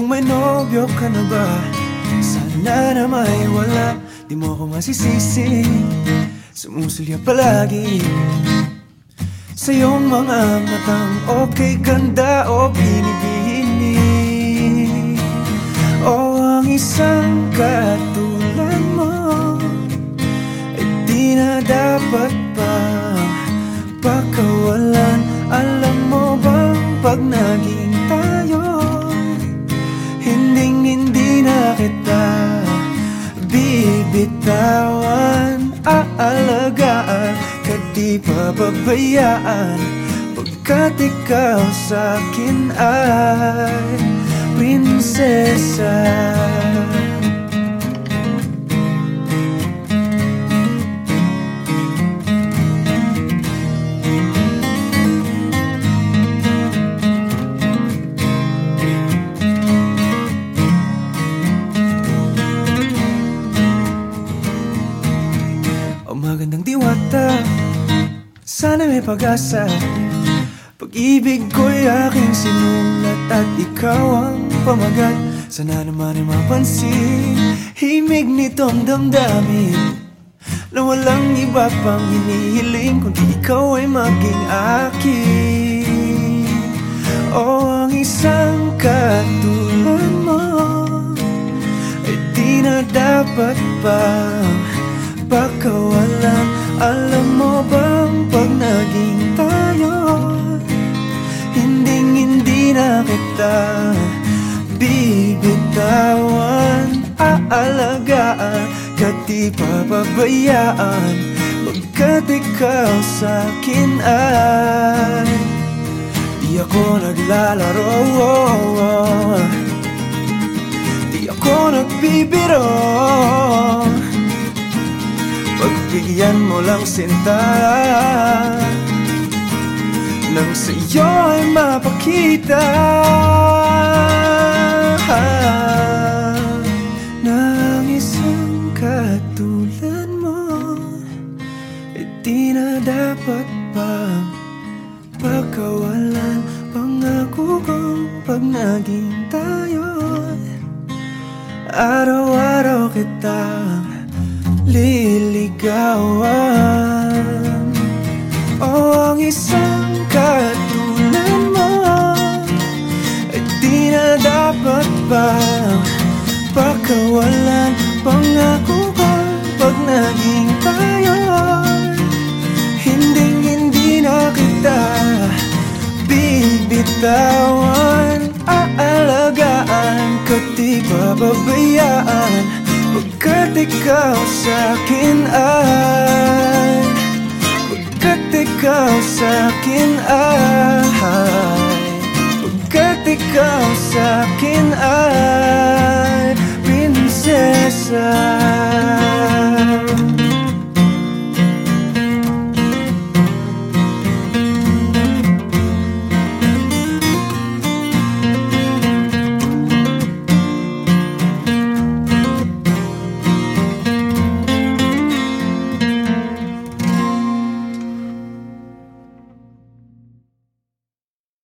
Kung may nobyo ka na ba, sana na may wala. Di mo ako masisisi, sumusulya palagi sa iyong mga matang okay, ganda o binibini. O ang isang katulad mo ay di na dapat pang pakawalan. Alam mo bang pag naging tayo, hindi na kita bibitawan. Aalagaan ka di pababayaan, pagkat ikaw sa'kin ay prinsesa. Magandang diwata, sana may pag-asa. Pag-ibig ko'y aking sinulat at ikaw ang pamagat. Sana naman ay mapansin himig nitong damdamin na walang iba pang hinihiling kundi ikaw ay maging akin. O ang isang katulad mo ay di na dapat pang pakawalan. Alam mo bang pag naging tayo, hindi na kita bibitawan. Aalagaan ka di pababayaan, pagkat ikaw sa'kin ay di ako naglalaro, di ako nagbibiro. Pagbigyan mo lang sinta nang sa'yo ay mapakita na ang isang katulad mo ay di na dapat pang pagkawalan. Pangako kong pag naging tayo, araw-araw kitang liligawan. O ang isang katulad mo ay di na dapat pang pakawalan. Pangako ko pag naging tayo, hindi na kita bibitawan. Aalagaan ka di pababayaan, pagkat ikaw sa'kin ay, pagkat ikaw sa'kin ay, pagkat ikaw sa'kin ay prinsesa.